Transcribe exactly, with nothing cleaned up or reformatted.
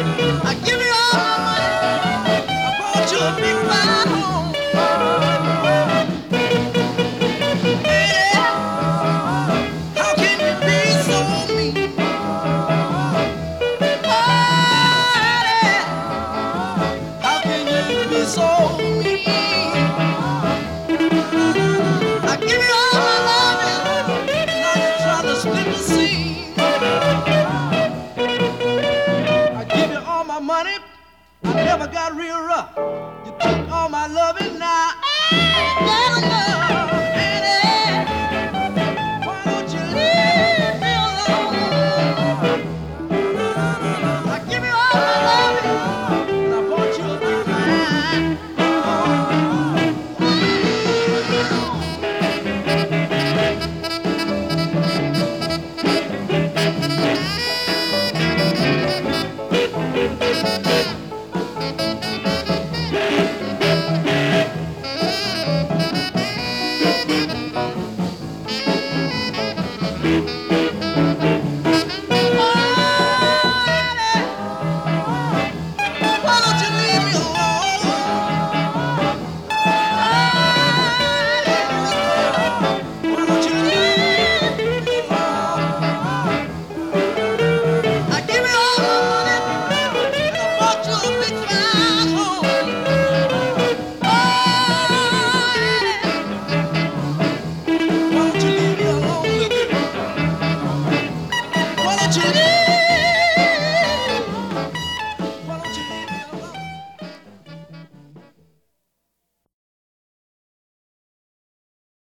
I give you all my money. I brought you a big fine home. Hey, how can you be so mean? Hey, how can you be so mean? I give you all my loving, now you're trying to split the scene. I give you all my money, I never got real rough. You took all my loving, now I ain't got enough.